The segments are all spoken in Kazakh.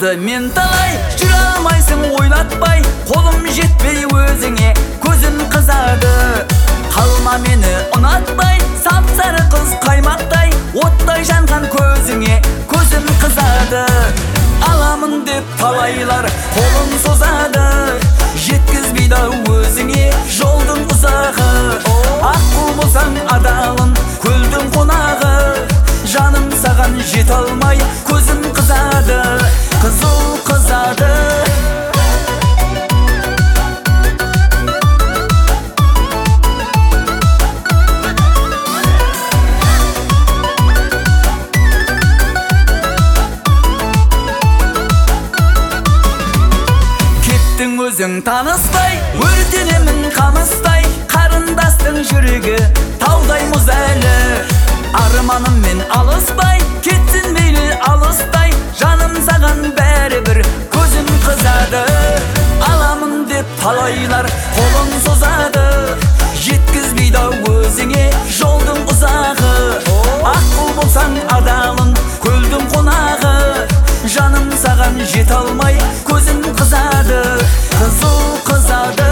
қызды мен талай, жүре алмайсың ойлатпай, қолым жетпей өзіңе көзім қызады. Қалма мені ұнатпай, сап-сары қыз қаймақтай, оттай жанған көзіңе көзім қызады. Аламын деп талайлар қолын созады, жеткізбейді өзіңе жолдың ұзағы. Аққу болсаң адалын, көлдің қонағы, жаным саған жете алмай, көзім қызады, қызыл қызады. Кеттің өзің таныспай, өртенемін қамыстай, қарындастың жүрегі таудай мұз әлі. Арманыммен алыспай, кетсін мейлі алыстай, жаным саған бәрібір көзім қызады. Аламын деп талайлар қолын созады, жеткізбейді өзіңе жолдың ұзағы. Аққу болсаң адалын, көлдің қонағы, жаным саған жете алмай, көзім қызады, қызыл қызады.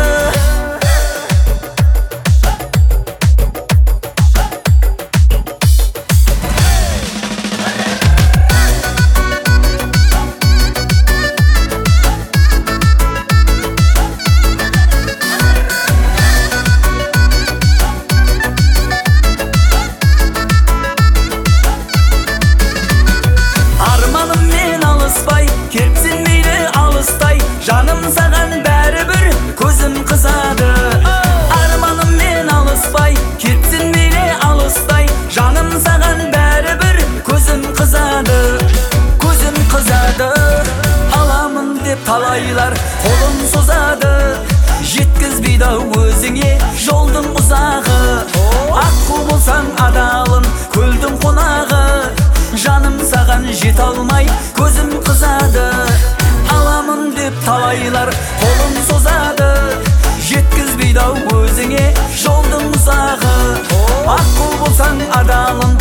Кетсін мейлі алыстай, жаным саған бәрібір көзім қызады. Арманыммен алыспай, кетсін мейлі алыстай, жаным саған бәрібір көзім қызады, көзім қызады. Аламын деп талайлар қолын созады, жеткізбейді өзіңе жолдың ұзағы. Аққу болсаң адалын, көлдің қонағы, жаным саған жете алмай, көзім қызады. Аламын деп талайлар қолын созады, жеткізбейді өзіңе жолдың ұзағы. Аққу болсаң адалын,